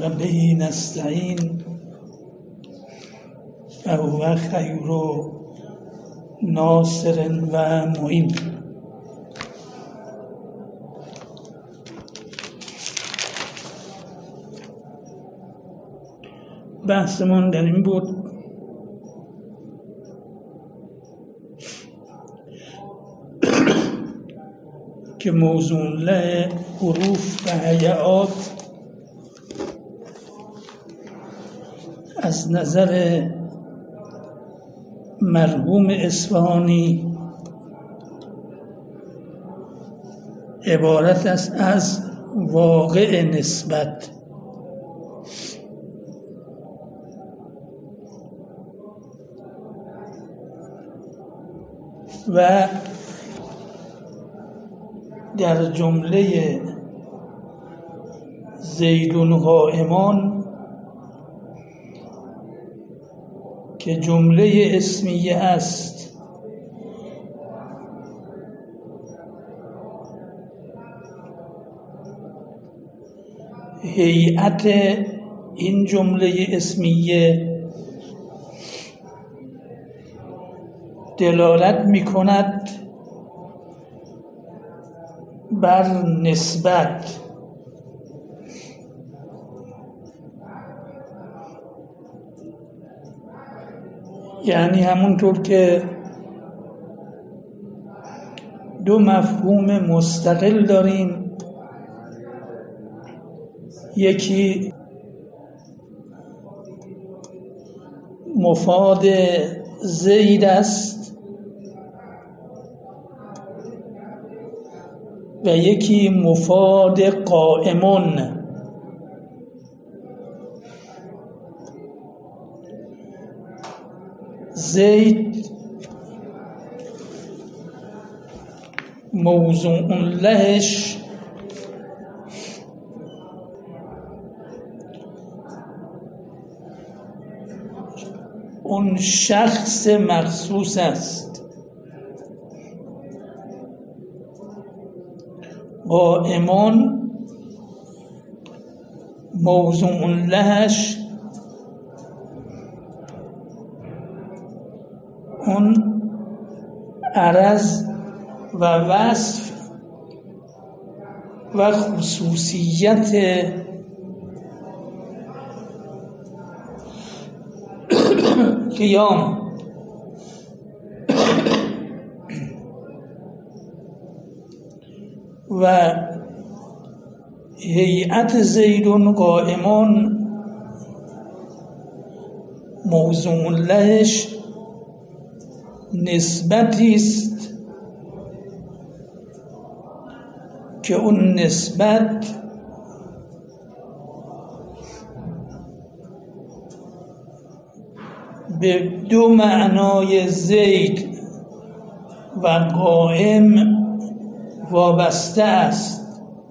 و به نستعین فهو خیر ناصر و معین. بحثمون در این بود که موزون حروف و هیئات از نظر مرحوم اصفهانی عبارت است از واقع نسبت و در جمله زیدون قائمان که جمله اسمیه است هیئت این جمله اسمیه دلالت می کند بر نسبت، یعنی همونطور که دو مفهوم مستقل داریم، یکی مفاد زید است و یکی مفاد قائمون. زید موضوع لهش اون شخص مخصوص است، قائمون موضوع لهش اون عرض و وصف و خصوصیت قیام و هیئت زیدون قائمون موضوع لهش نسبتی است که اون نسبت به دو معنای زید و قائم وابسته است.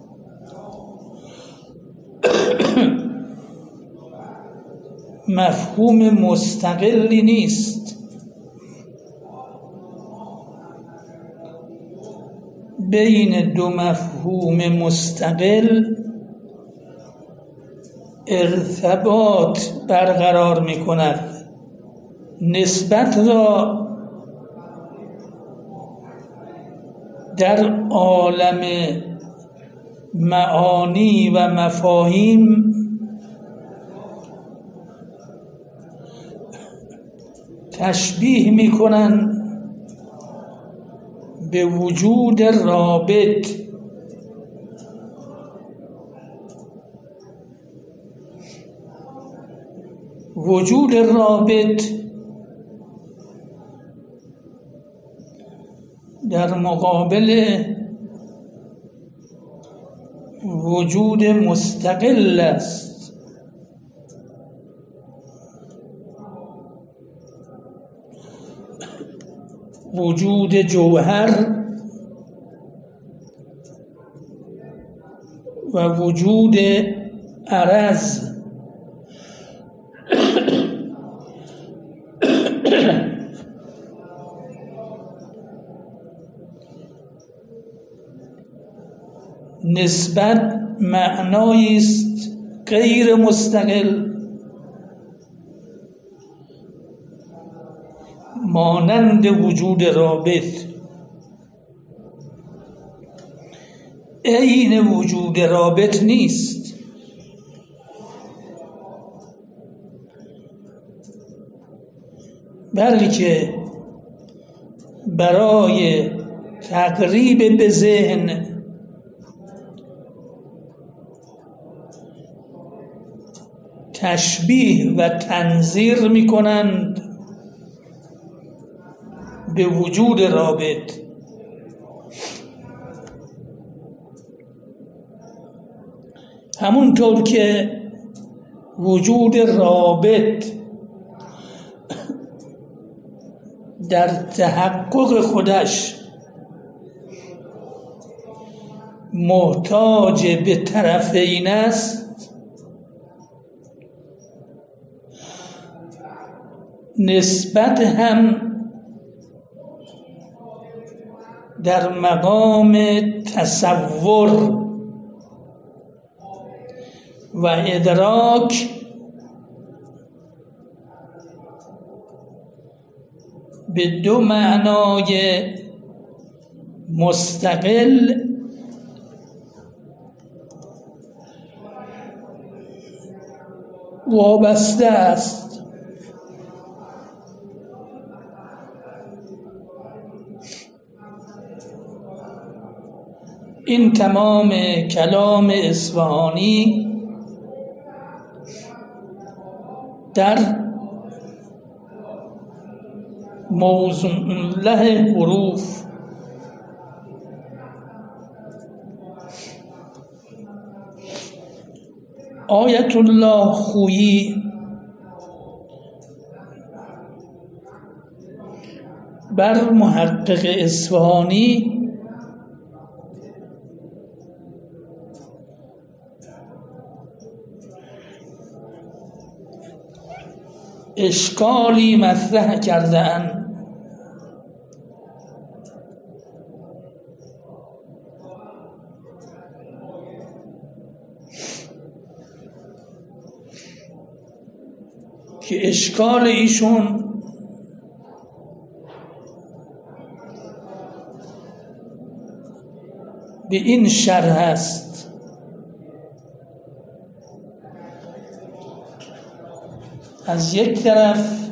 مفهوم مستقلی نیست، بین دو مفهوم مستقل ارتباط برقرار می کند. نسبت را در عالم معانی و مفاهیم تشبیه می کنند به وجود رابط. وجود رابط در مقابل وجود مستقل است. وجود جوهر و وجود عرض نسبت معنایی است غیر مستقل مانند وجود رابط عین وجود رابط نیست، بلکه برای تقریب به ذهن تشبیه و تنظیر می کنند به وجود رابط. همونطور که وجود رابط در تحقق خودش محتاج به طرفین است، نسبت هم در مقام تصور و ادراک به دو معنای مستقل وابسته است. این تمام کلام اصفهانی در موضوع له حروف آیت الله خویی بر محقق اصفهانی اشکالی مطرح کرده‌اند که اشکال ایشون به این شرح است: از یک طرف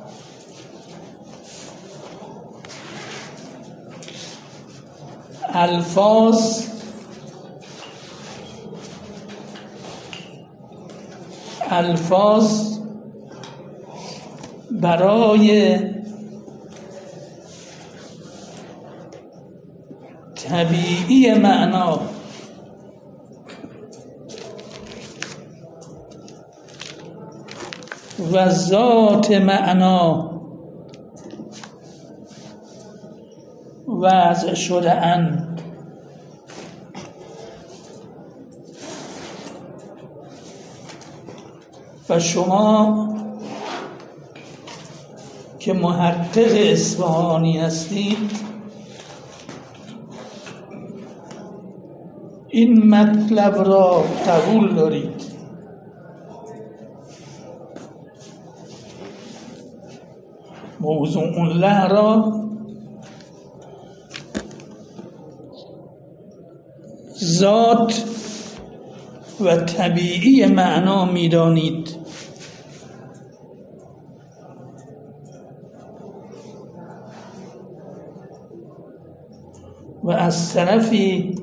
الفاظ برای طبیعی معنا و ذات معنا وضع شده اند و شما که محقق اصفهانی هستید این مطلب را قبول دارید. موضوع له را ذات و طبیعی معنا می‌دانید و از طرفی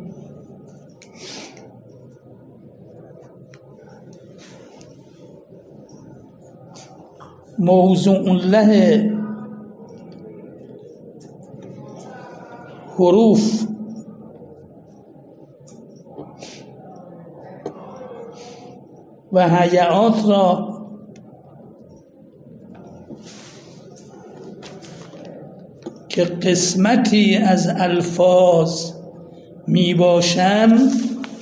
موضوع له حروف و هیئات را که قسمتی از الفاظ می باشند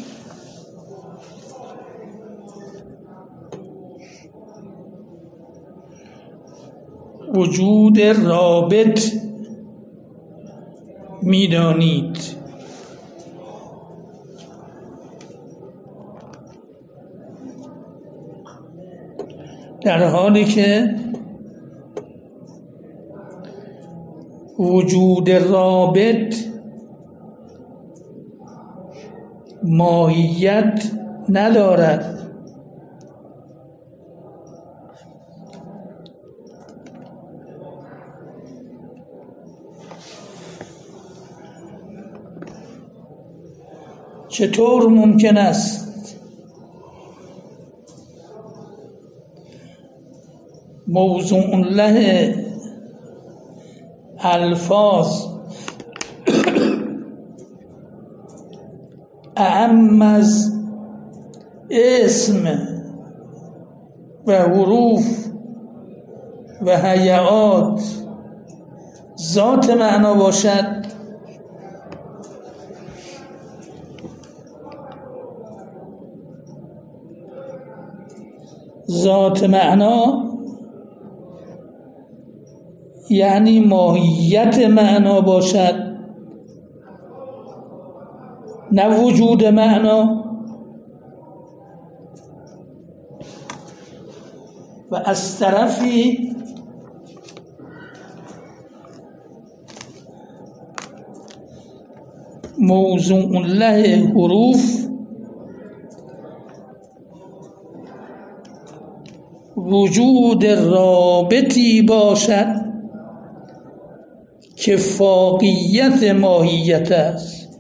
وجود رابط می دانید. در حالی که وجود رابط ماهیت ندارد. چطور ممکن است موضوع له الفاظ اعم از اسم و حروف و هیئات ذات معنا باشد؟ ذات معنا یعنی ماهیت معنا باشد، نه وجود معنا. و از طرفی موضوع له حروف وجود رابطی باشد که فاقیت ماهیت است.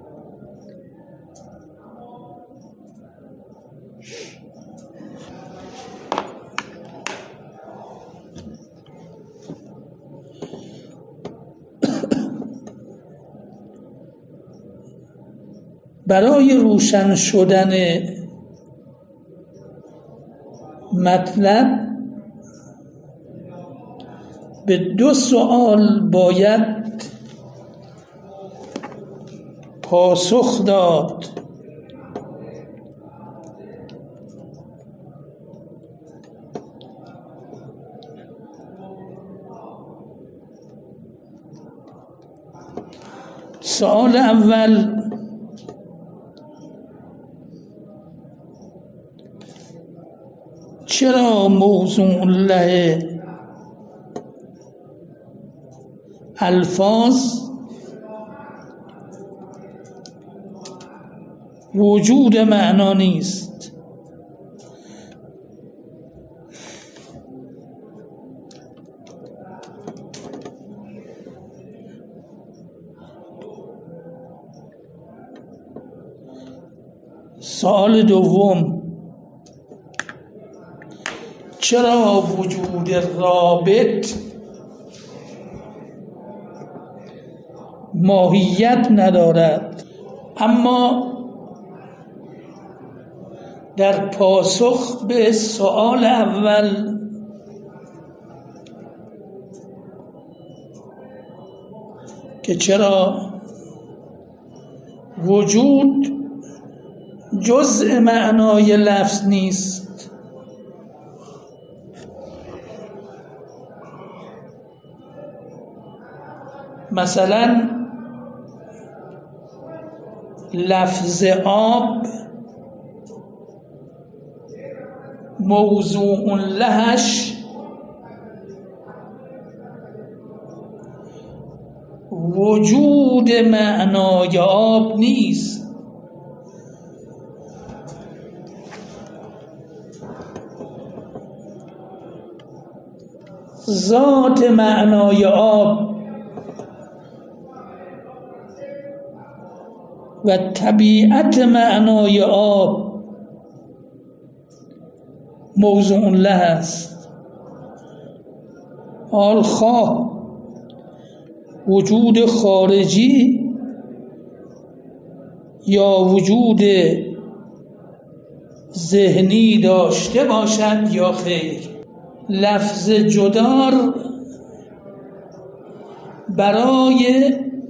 برای روشن شدن مطلب به 2 سوال باید پاسخ داد. سوال اول: چرا موضوع له الفاظ وجود معنا نیست؟ سوال دوم: چرا وجود رابط ماهیت ندارد؟ اما در پاسخ به سوال اول که چرا وجود جزء معنای لفظ نیست، مثلا لفظ آب موضوع لهش وجود معنای آب نیست. ذات معنای آب و طبیعت معنای آب موضوع له است. حال خواه وجود خارجی یا وجود ذهنی داشته باشد یا خیر، لفظ جدار برای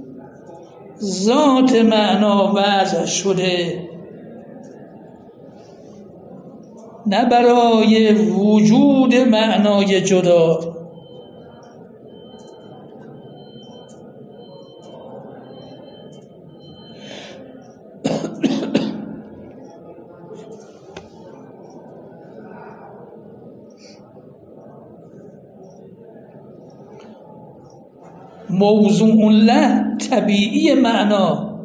ذات معنا وضع شده، نه برای وجود معنای جدا. موضوع له طبیعی معنا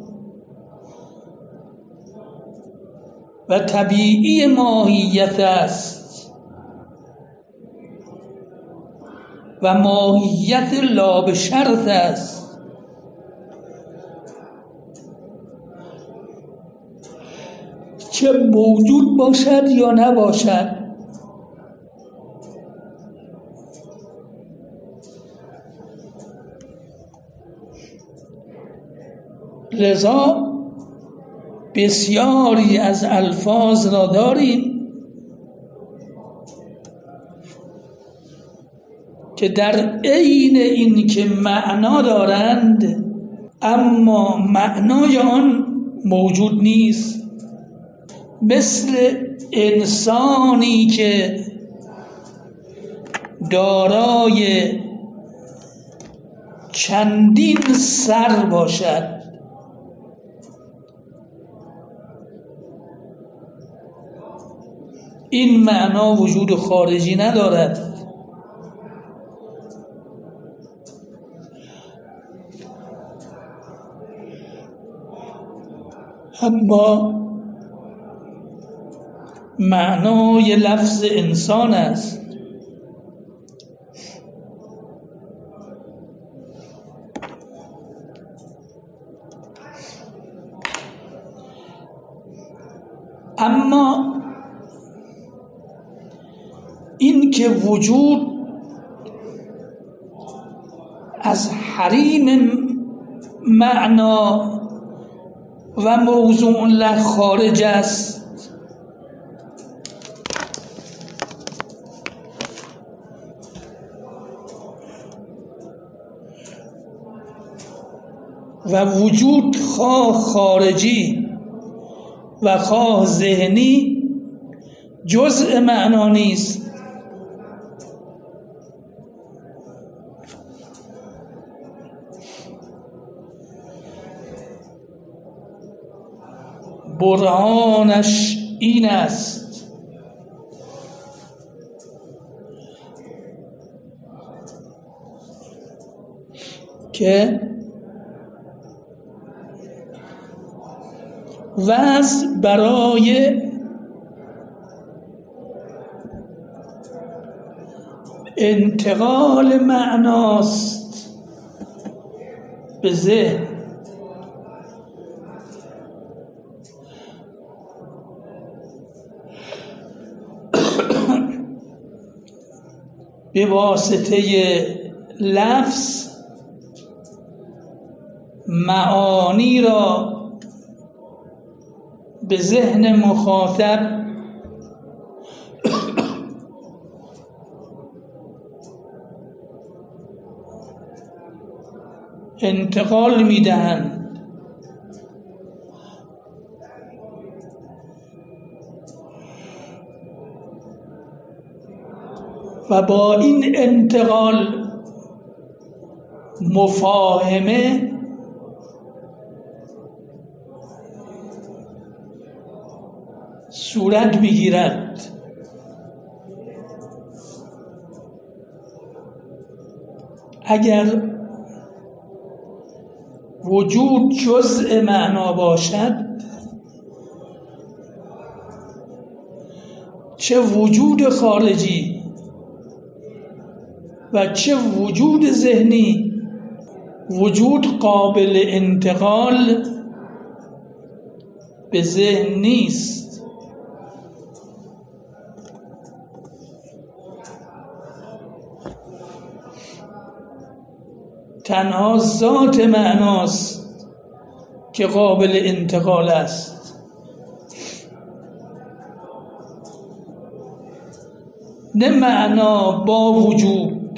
و طبیعی ماهیت است و ماهیت لا به شرط است. چه موجود باشد یا نباشد، لذا بسیاری از الفاظ را داریم که در عین این که معنا دارند اما معنای آن موجود نیست، مثل انسانی که دارای چندین سر باشد. این معنا وجود خارجی ندارد، اما معنای لفظ انسان است. اما این که وجود از حریم معنا و موضوع له خارج است، و وجود خواه خارجی و خواه ذهنی جزء معنا نیست. برهانش این است که وضع برای انتقال معناست به ذهن به واسطه لفظ معانی را به ذهن مخاطب انتقال می‌دهند و با این انتقال مفاهمه صورت می‌گیرد. اگر وجود جزء معنا باشد، چه وجود خارجی و چه وجود ذهنی، وجود قابل انتقال به ذهن نیست. تنها ذات معناست که قابل انتقال است، نه معنا با وجود.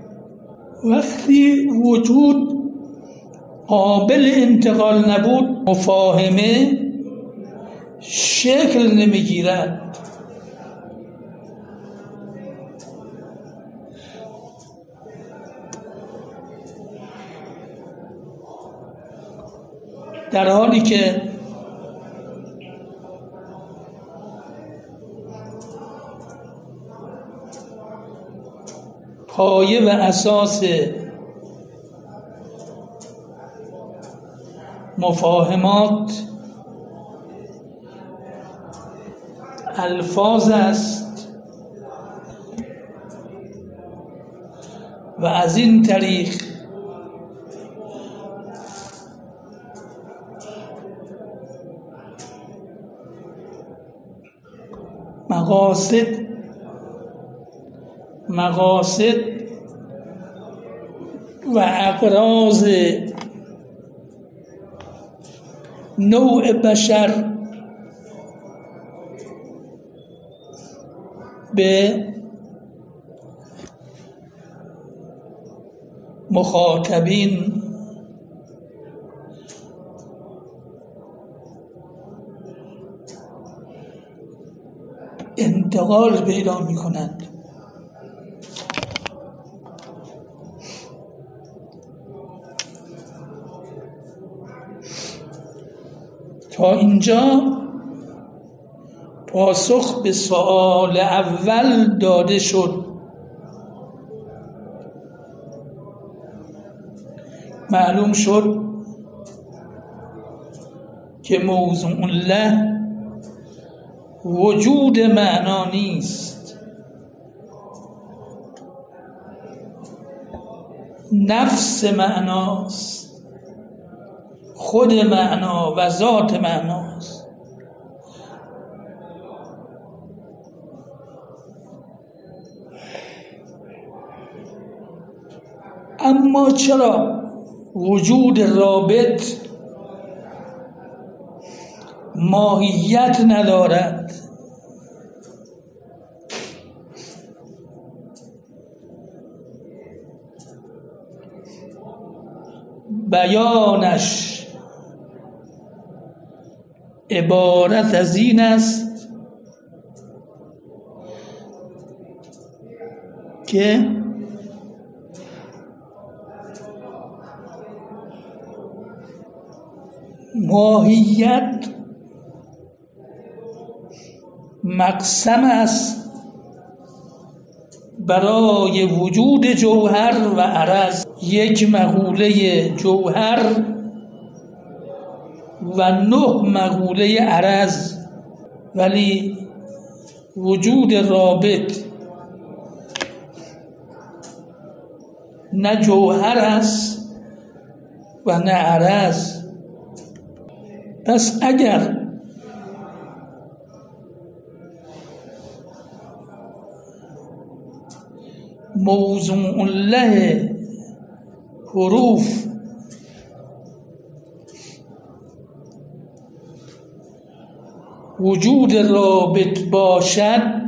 وقتی وجود قابل انتقال نبود، مفاهمه شکل نمیگیرد. در حالی که پایه و اساس مفاهمات الفاظ است و از این طریق مقاصد و اغراض نوع بشر به مخاطبین انتقال پیدا می کنند. تا اینجا پاسخ به سوال اول داده شد. معلوم شد که موضوع له وجود معنا نیست، نفس معناست، خود معنا و ذات معناست. اما چرا وجود رابط ماهیت ندارد؟ بیانش عبارت از این است که ماهیت مقسم است برای وجود جوهر و عرض. یک مقوله جوهر و 9 مقوله عرض، ولی وجود رابط نه جوهر است و نه عرض. پس اگر موضوع له حروف وجود رابط باشد،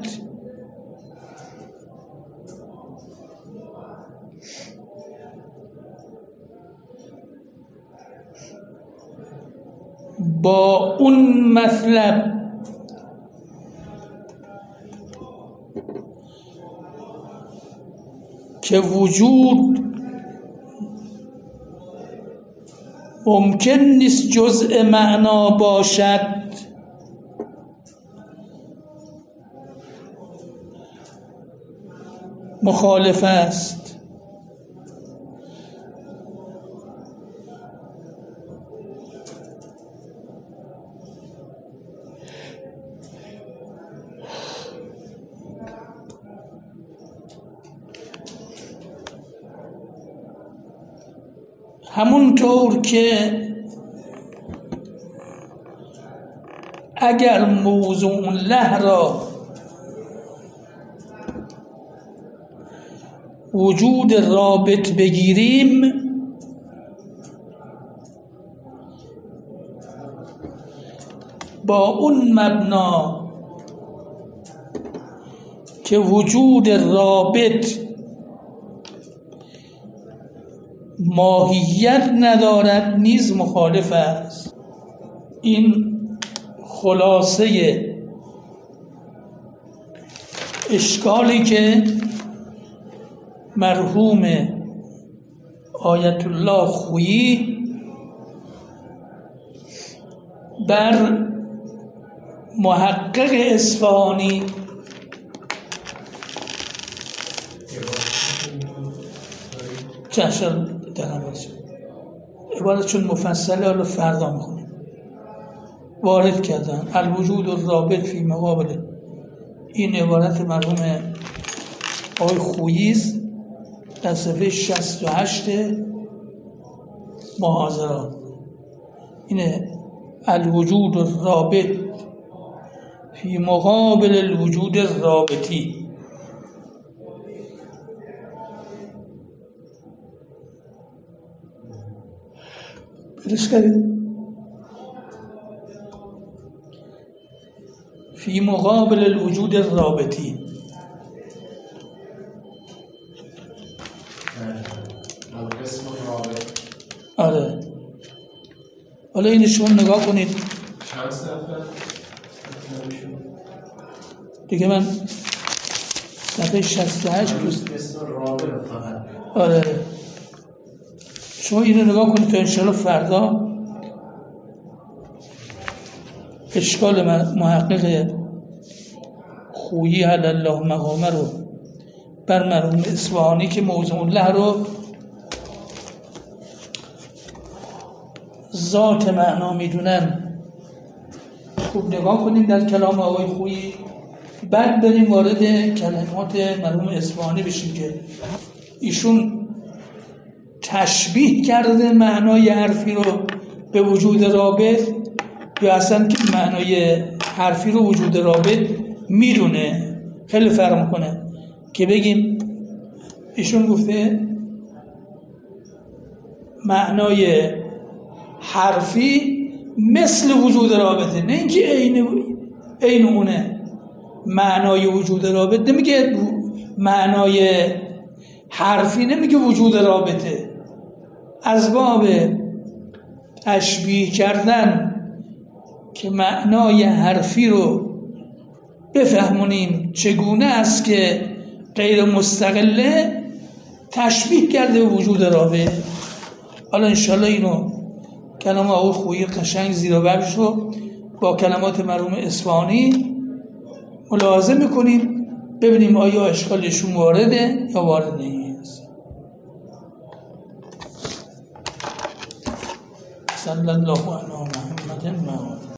با اون مطلب که وجود ممکن نیست جزء معنا باشد، مخالف است. همونطور که اگر موضوع له را وجود رابط بگیریم، با اون مبنا که وجود رابط ماهیت ندارد نیز مخالف است. این خلاصه اشکالی که مرحوم آیت الله خویی بر محقق اصفهانی عبارت چون مفصله حالا فردا میخونیم. وارد کردن الوجود الرابط فی مقابل، این عبارت مرحوم آقای خویی است در صفحه 68 محاضرات. اینه الوجود الرابط فی مقابل الوجود الرابطی. برش کرد فی مقابل الوجود الرابطی. آره حالا این شما نگاه کنید دیگه، من صفحه 68 آره شما اینو نگاه کنید تا انشاءالله فردا اشکال محقق خویی علی الله مقامه رو بر مرحوم اصفهانی که موضوع له رو ذات معنا میدونن خوب نگاه کنیم در کلام آقای خویی، بعد بریم وارد کلمات مرحوم اصفهانی بشیم که ایشون تشبیه کرده معنای حرفی رو به وجود رابط یا اصلا که معنای حرفی رو وجود رابط میدونه. خیلی فرق میکنه که بگیم ایشون گفته معنای حرفی مثل وجود رابطه، نه اینکه عین اونه. معنای وجود رابطه نمیگه معنای حرفی، نمیگه وجود رابطه. از باب تشبیه کردن که معنای حرفی رو بفهمونیم چگونه است که غیر مستقله، تشبیه کرده به وجود رابطه. حالا انشالله اینو کلام آقای خویی قشنگ زیر و بر شو با کلمات مرحوم اصفهانی ملاحظه میکنیم، ببینیم آیا اشکالشون وارده یا وارد نیست. صلی الله علی محمد.